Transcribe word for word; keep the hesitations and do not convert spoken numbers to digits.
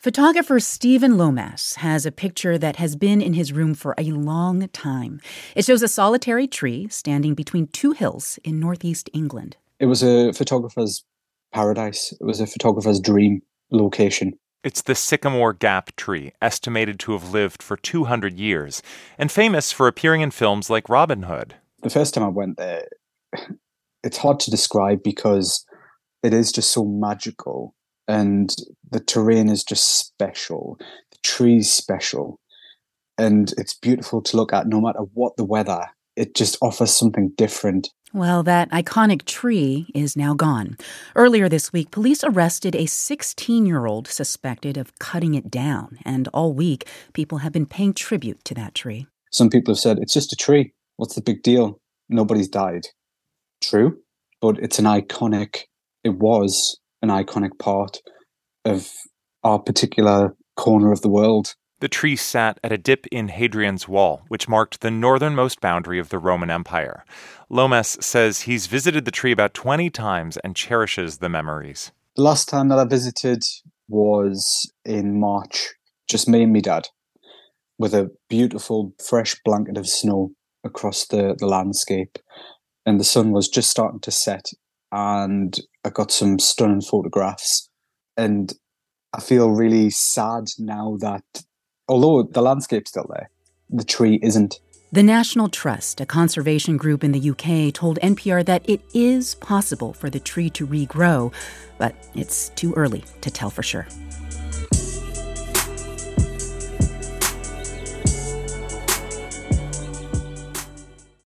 Photographer Stephen Lomas has a picture that has been in his room for a long time. It shows a solitary tree standing between two hills in northeast England. It was a photographer's paradise. It was a photographer's dream location. It's the Sycamore Gap tree, estimated to have lived for two hundred years, and famous for appearing in films like Robin Hood. The first time I went there, it's hard to describe because it is just so magical. And the terrain is just special. The tree's special. And it's beautiful to look at no matter what the weather. It just offers something different. Well, that iconic tree is now gone. Earlier this week, police arrested a sixteen-year-old suspected of cutting it down. And all week, people have been paying tribute to that tree. Some people have said, it's just a tree. What's the big deal? Nobody's died. True, but it's an iconic, it was an iconic part of our particular corner of the world. The tree sat at a dip in Hadrian's Wall, which marked the northernmost boundary of the Roman Empire. Lomas says he's visited the tree about twenty times and cherishes the memories. The last time that I visited was in March, just me and my dad, with a beautiful fresh blanket of snow across the, the landscape. And the sun was just starting to set, and I got some stunning photographs. And I feel really sad now that, although the landscape's still there, the tree isn't. The National Trust, a conservation group in the U K, told N P R that it is possible for the tree to regrow, but it's too early to tell for sure.